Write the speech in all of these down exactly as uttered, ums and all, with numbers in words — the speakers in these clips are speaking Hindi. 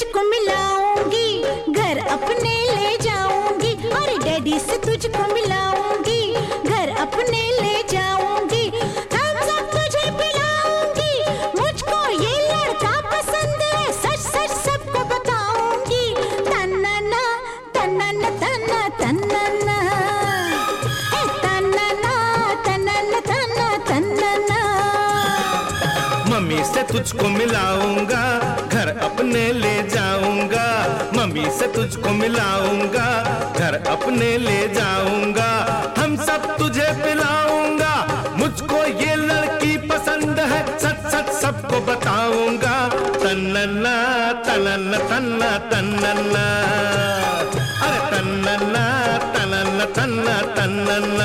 तुझको मिलाऊंगी, घर अपने ले जाऊंगी। अरे डैडी से तुझको मिलाऊंगी, घर अपने ले जाऊंगी। थम्स अप तुझे पिलाऊंगी, मुझको ये लड़का पसंद है, सच सच सबको बताऊंगी। तन्नना तन्नना तन्ना तन्नना, ए तन्नना तन्नना तन्ना तन्नना। मम्मी से तुझको मिलाऊंगा, घर अपने ले जाऊंगा। मम्मी से तुझको मिलाऊंगा, घर अपने ले जाऊंगा। हम सब तुझे पिलाऊंगा, मुझको ये लड़की पसंद है, सच सच सबको बताऊंगा। तन्नना तन्नना तन्ना तन्नना, अरे तन्नना तन्नना तन्ना तन्नना।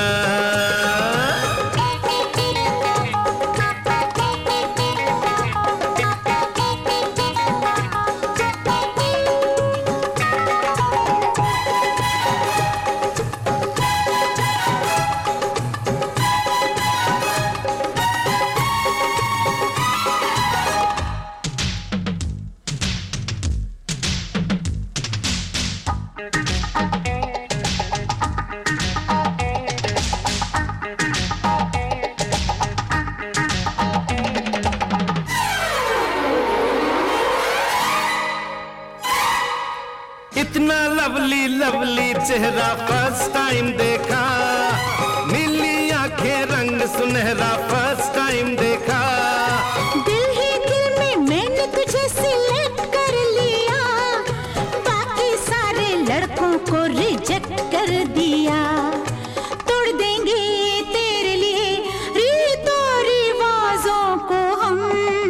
इतना लवली लवली चेहरा फर्स्ट टाइम देखा, नीली आंखें रंग सुनहरा फर्स्ट टाइम देखा। दिल ही दिल में मैंने तुझे सिलेक्ट कर लिया, बाकी सारे लड़कों को रिजेक्ट कर दिया। तोड़ देंगे तेरे लिए रीतों रिवाजों को हम।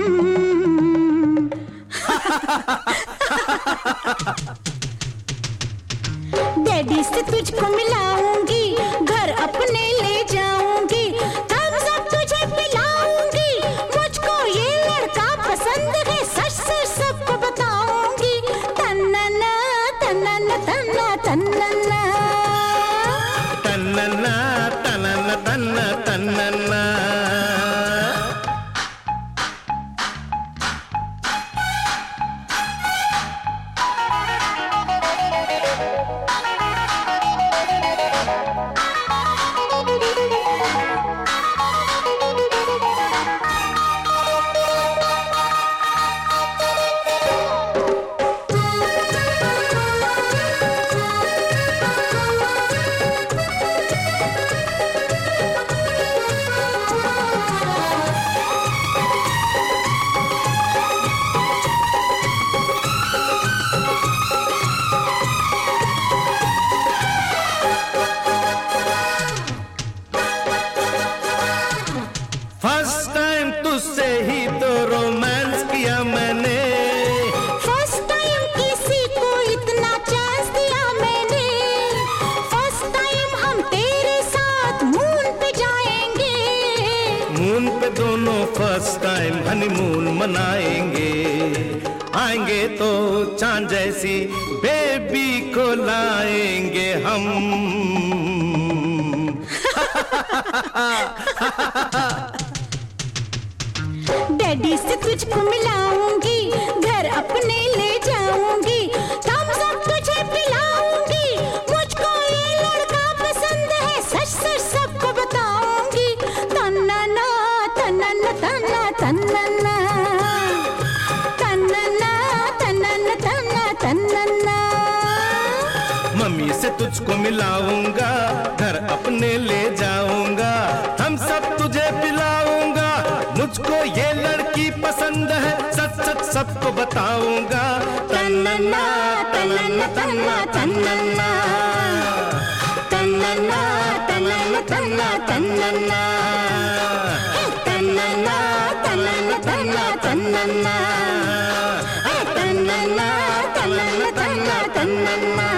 डैडी से तुझको मिलाऊंगी, घर अपने ले जाऊंगी। थम्स अप तुझे पिलाऊंगी, मुझको ये लड़का पसंद है, सच सच सबको बताऊंगी। तन्नना तन्नना तन्ना तन्नना, तन्नना तन्नना तन्ना तन्नना। फर्स्ट टाइम तुझसे ही तो रोमांस किया मैंने, फर्स्ट टाइम किसी को इतना चांस दिया मैंने। फर्स्ट टाइम हम तेरे साथ मून पे जाएंगे, मून पे दोनों फर्स्ट टाइम हनीमून मनाएंगे। आएंगे तो चांद जैसी बेबी को लाएंगे हम। डैडी से तुझको मिलाऊंगी, घर अपने ले जाऊंगी। थम्स अप तुझे पिलाऊंगी, मुझको ये लड़का पसंद है, सच सच सबको बताऊंगी। तन्नना तन्नना तन्ना तन्नना, तन्नना तन्नना तन्ना तन्नना। मम्मी से तुझको मिलाऊंगा, घर अपने ले जाऊंगा। हम सब तुझे पिलाऊंगा, मुझको ये लड़की पसंद है, सच सच सबको बताऊंगा। तन्नना तन्नना तन्ना तन्नना, तन्नना तन्नना तन्ना तन्नना, तन्नना तन्नना तन्ना तन्नना, तन्नना तन्नना तन्ना तन्नना।